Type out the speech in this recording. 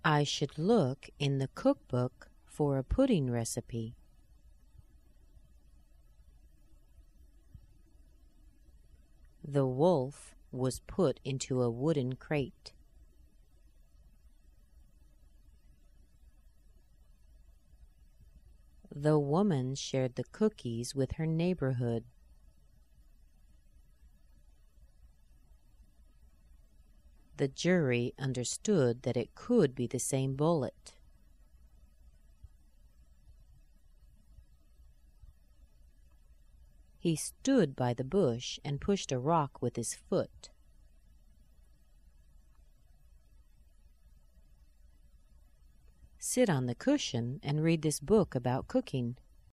I should look in the cookbook for a pudding recipe. The wolf was put into a wooden crate. The woman shared the cookies with her neighborhood. The jury understood that it could be the same bullet. He stood by the bush and pushed a rock with his foot. Sit on the cushion and read this book about cooking.